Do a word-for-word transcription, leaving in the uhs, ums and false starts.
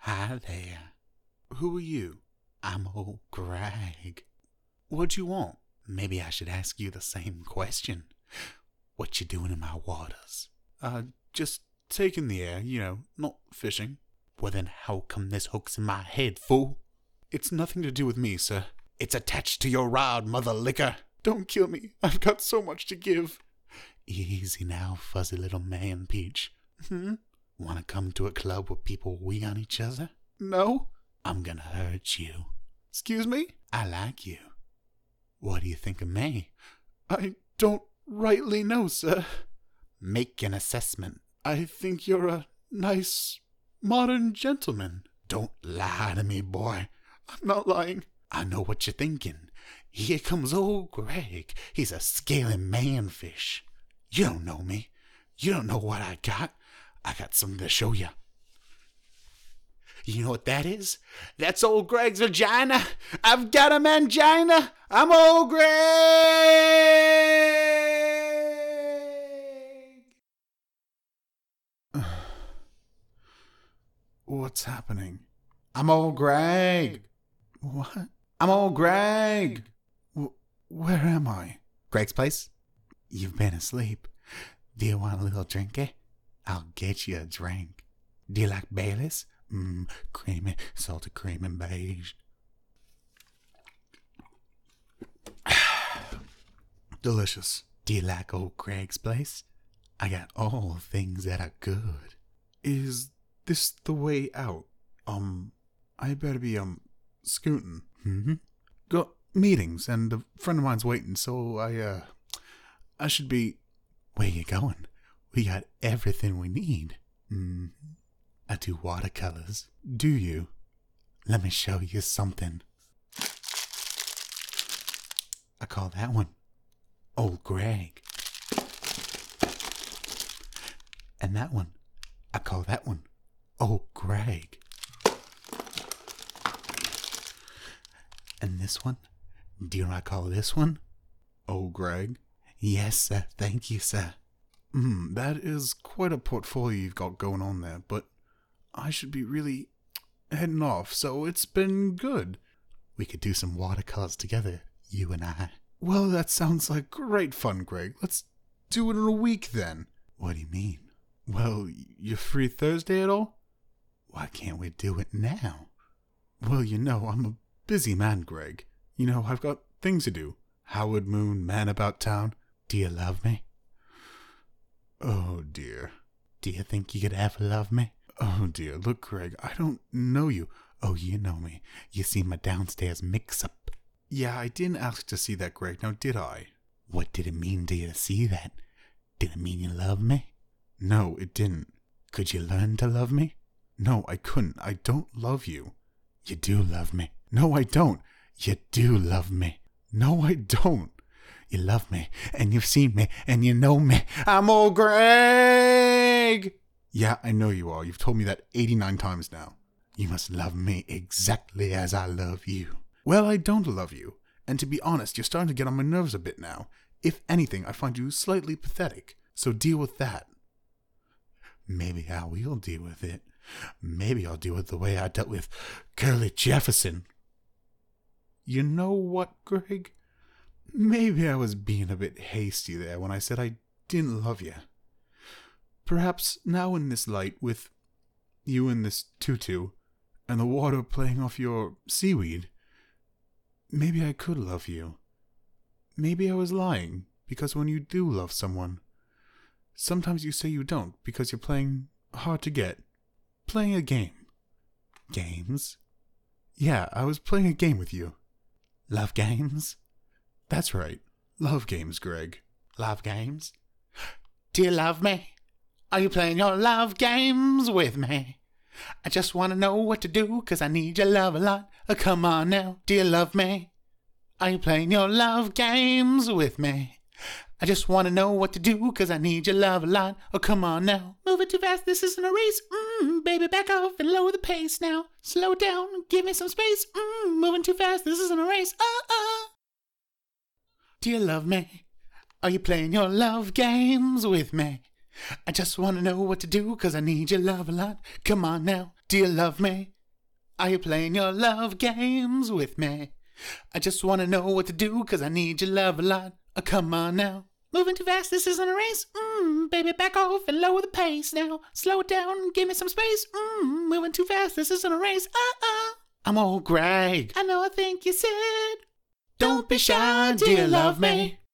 Hi there. Who are you? I'm old Greg. What you want? Maybe I should ask you the same question. What you doing in my waters? Uh, just taking the air, you know, not fishing. Well then how come this hook's in my head, fool? It's nothing to do with me, sir. It's attached to your rod, mother liquor. Don't kill me. I've got so much to give. Easy now, fuzzy little man peach. Hmm? Wanna come to a club where people wee on each other? No? I'm gonna hurt you. Excuse me? I like you. What do you think of me? I don't rightly know, sir. Make an assessment. I think you're a nice, modern gentleman. Don't lie to me, boy. I'm not lying. I know what you're thinking. Here comes old Greg. He's a scaly manfish. You don't know me. You don't know what I got. I got something to show you. You know what that is? That's old Greg's vagina. I've got a mangina. I'm old Greg. What's happening? I'm old Greg. What? I'm old Greg. W- where am I? Greg's place? You've been asleep. Do you want a little drinky? I'll get you a drink. Do you like Baileys? Mmm, creamy, salted cream and beige. Delicious. Do you like old Greg's place? I got all things that are good. Is this the way out? Um, I better be, um, scooting. Mm-hmm. Got meetings, and a friend of mine's waiting, so I, uh, I should be... Where you going? We got everything we need. Mm, I do watercolors. Do you? Let me show you something. I call that one Old Greg. And that one, I call that one Old Greg. And this one, do you know what I call this one? Old Greg? Yes, sir. Thank you, sir. Hmm, that is quite a portfolio you've got going on there, but I should be really heading off, so it's been good. We could do some watercolors together, you and I. Well, that sounds like great fun, Greg. Let's do it in a week, then. What do you mean? Well, you're free Thursday at all? Why can't we do it now? Well, you know, I'm a busy man, Greg. You know, I've got things to do. Howard Moon, Man About Town. Do you love me? Oh, dear. Do you think you could ever love me? Oh, dear. Look, Greg, I don't know you. Oh, you know me. You see my downstairs mix-up. Yeah, I didn't ask to see that, Greg. Now, did I? What did it mean to you to see that? Did it mean you love me? No, it didn't. Could you learn to love me? No, I couldn't. I don't love you. You do love me. No, I don't. You do love me. No, I don't. You love me, and you've seen me, and you know me. I'm old Greg! Yeah, I know you are. You've told me that eighty-nine times now. You must love me exactly as I love you. Well, I don't love you. And to be honest, you're starting to get on my nerves a bit now. If anything, I find you slightly pathetic. So deal with that. Maybe I will deal with it. Maybe I'll deal with the way I dealt with Curly Jefferson. You know what, Greg? Maybe I was being a bit hasty there when I said I didn't love you. Perhaps now in this light, with you in this tutu, and the water playing off your seaweed, maybe I could love you. Maybe I was lying, because when you do love someone, sometimes you say you don't, because you're playing hard to get. Playing a game. Games? Yeah, I was playing a game with you. Love games? That's right. Love games, Greg. Love games? Do you love me? Are you playing your love games with me? I just want to know what to do, cause I need your love a lot. Oh, come on now, do you love me? Are you playing your love games with me? I just want to know what to do, cause I need your love a lot. Oh, come on now. Moving too fast, this isn't a race. Mmm, baby, back off and lower the pace now. Slow down, give me some space. Mmm, moving too fast, this isn't a race. Uh-uh. Do you love me? Are you playing your love games with me? I just want to know what to do, cause I need your love a lot. Come on now, do you love me? Are you playing your love games with me? I just want to know what to do, cause I need your love a lot. Oh, come on now. Moving too fast, this isn't a race. Mmm, baby, back off and lower the pace now. Slow it down, give me some space. Mmm, moving too fast, this isn't a race. Uh-uh. I'm old Greg. I know, I think you said, don't be shy, dear, love me.